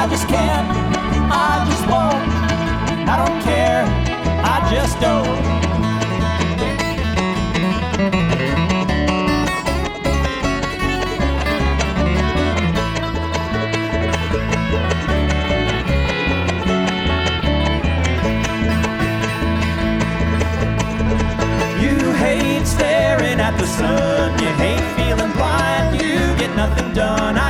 I just can't, I just won't, I don't care, I just don't. You hate staring at the sun, you hate feeling blind, you get nothing done.